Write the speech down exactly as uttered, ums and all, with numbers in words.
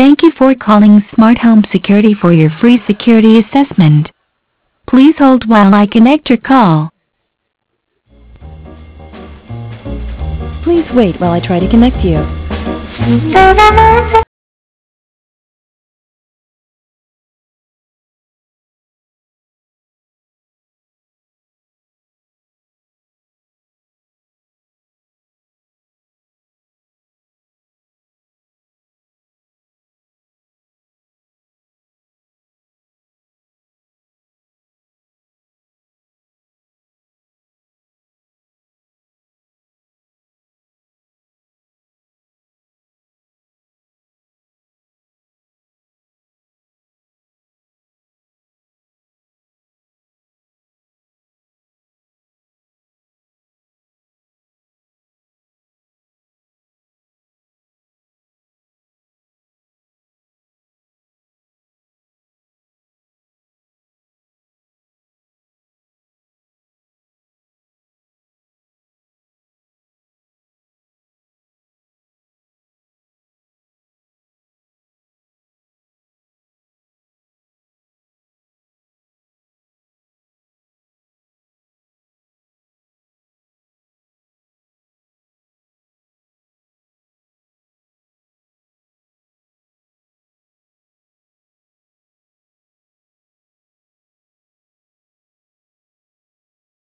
Thank you for calling Smart Home Security for your free security assessment. Please hold while I connect your call. Please wait while I try to connect you.